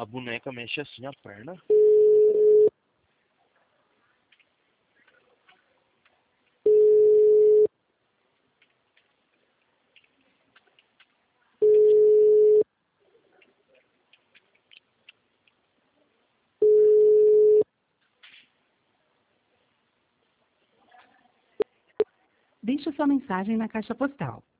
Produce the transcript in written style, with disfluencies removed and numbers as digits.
A boneca mexe assim a perna. Deixe sua mensagem na caixa postal